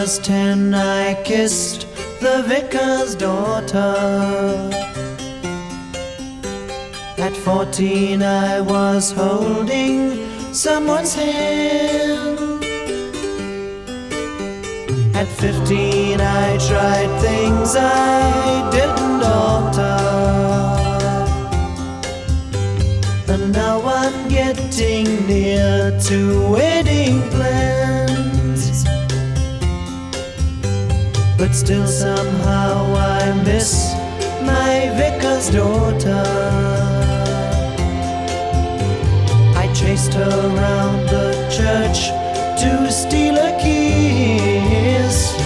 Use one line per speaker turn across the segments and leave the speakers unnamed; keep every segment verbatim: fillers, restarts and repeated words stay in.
was ten, I kissed the vicar's daughter. At fourteen, I was holding someone's hand. At fifteen, I tried things I didn't alter. And now I'm getting near to wedding plans, but still somehow I miss my vicar's daughter. I chased her around the church to steal a kiss,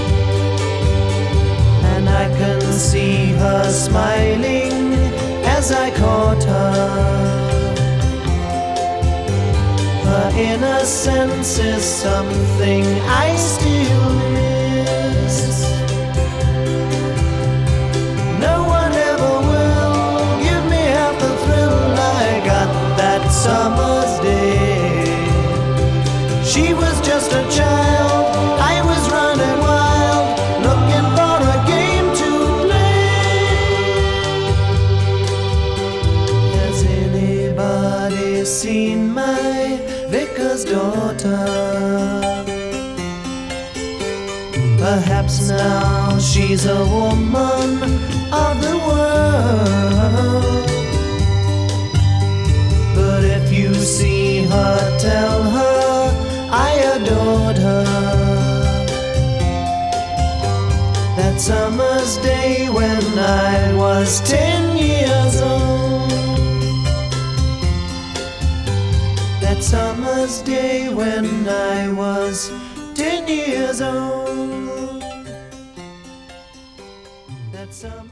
and I can see her smiling as I caught her. Her innocence is something I still miss. No one ever will give me half the thrill I got that summer's day. She was just a child, I was running wild, looking for a game to play. Has anybody seen my vicar's daughter? Perhaps now she's a woman of the world, but if you see her, tell her I adored her. That summer's day when I was ten years old. That summer's day when I was ten years old. That summer